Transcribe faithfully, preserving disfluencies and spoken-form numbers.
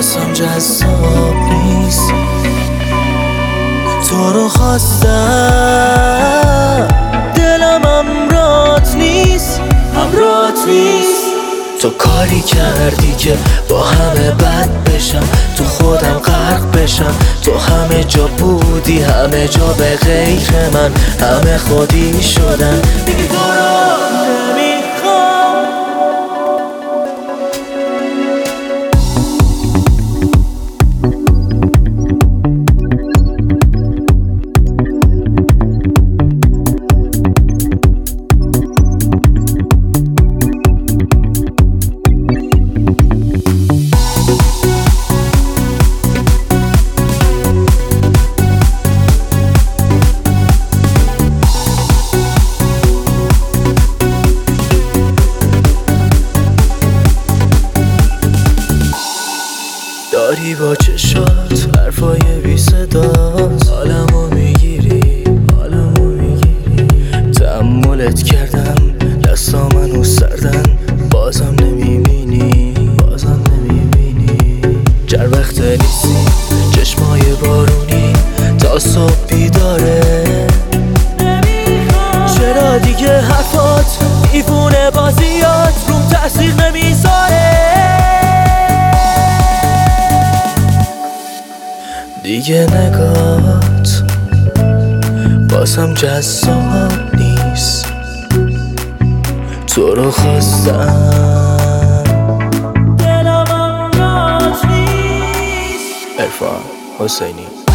واسم جذاب نیست. تو رو خواستم دلم همراهت نیست، همراهت نیست. تو کاری کردی که با همه بد بشم، تو خودم غرق بشم. تو همه جا بودی، همه جا به غیر من، همه خودی شدن. دیگه تو رو نمیخوام. داری با چشات حرفای بی صدات حالمو میگیری، حالمو میگیری. تأملت کردم دستا منو سردن، بازم نمیبینی، بازم نمیبینی. جر وقت نیستی، چشمای بارونی تا صبح بیداره. چرا دیگه حرفات دیوونه بازیات روم تاثیر نمیذاره؟ دیگه نگات بازم جذاب نیست. تو رو خواستم دلم همراهت نیست. عرفان حسینی.